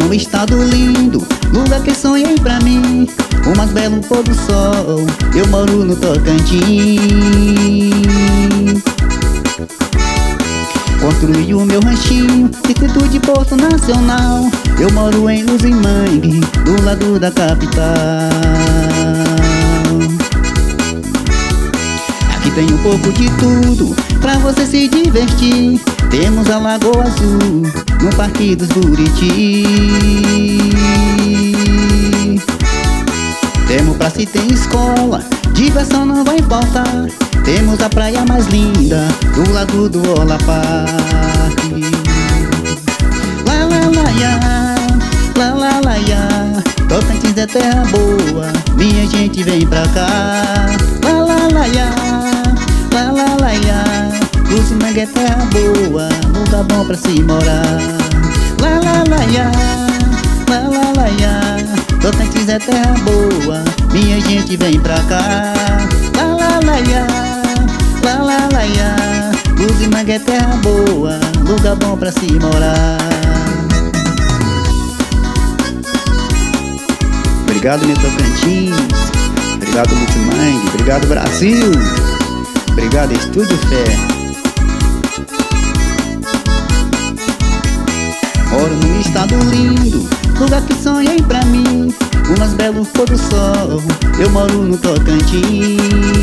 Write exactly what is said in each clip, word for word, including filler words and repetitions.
num estado lindo, lugar que sonhei pra mim, o mais belo pôr do sol. Eu moro no Tocantins. Construí o meu ranchinho, distrito de Porto Nacional. Eu moro em Luzimangue, do lado da capital. Aqui tem um pouco de tudo pra você se divertir. Temos a Lagoa Azul, no Parque dos Buriti. Temos praça e tem escola, diversão não vai faltar. Temos a praia mais linda, do lado do Ola Parque. Lá, lá, lá, ya, lá, lá, lá, ya. Tocantins é terra boa, minha gente vem pra cá. Lá, lá, lá, ya, lá, lá, lá, ya. Luzimangue é terra boa, lugar bom pra se morar. Lá, lá, lá, ya, lá, lá, lá, ya. Tocantins é terra boa, minha gente vem pra cá. Lá, lá, lá, ya, lá, lá, lá, ya. Luzimangue é terra boa, lugar bom pra se morar. Obrigado, meu Tocantins. Obrigado, Luzimangue. Obrigado, Brasil. Obrigado, Estúdio Fé. Moro num estado lindo, lugar que sonhei pra mim, o mais belo pôr do sol. Eu moro no Tocantins.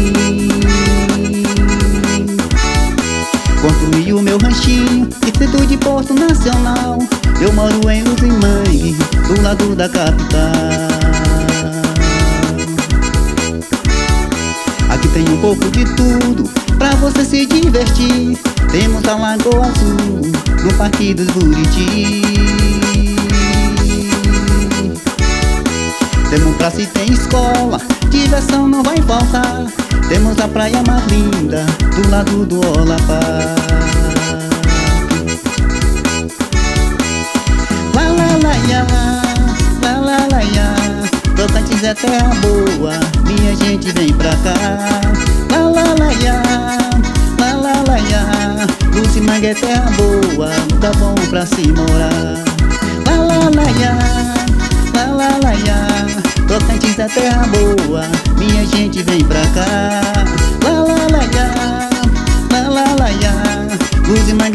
Construí o meu ranchinho, distrito de Porto Nacional. Eu moro em Luzimangue, do lado da capital. Aqui tem um pouco de tudo pra você se divertir. Temos a Lagoa Azul, no Parque dos Buriti. Temos praça e tem escola, diversão não vai faltar. Temos a praia mais linda, do lado do Ola Parque. Lá, lá, lá, ya, lá, lá, lá, ya. Tocantins é terra boa, minha gente vem pra cá. Lá, lá, lá, ya, lá, lá, lá, ya. Luzimangue é terra boa, lugar bom pra se morar. Lá, lá, lá, ya, lá, lá, lá, ya. Tocantins é terra boa, minha gente vem pra cá. Lá, lá, lá, ya, lá, lá, lá, ya. Luzimangue